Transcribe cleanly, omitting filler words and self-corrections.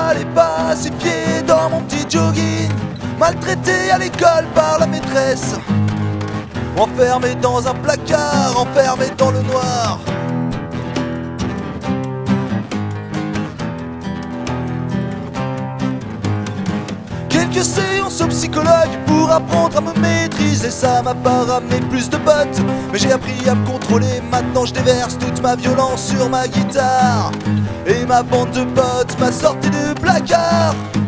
allé pacifier dans mon petit jogging, maltraité à l'école par la maîtresse, enfermé dans un placard, enfermé dans le noir. Quelques séances au psychologue pour apprendre à me maîtriser, ça m'a pas ramené plus de potes, mais j'ai appris à me contrôler. Maintenant je déverse toute ma violence sur ma guitare, et ma bande de potes m'a sorti du placard.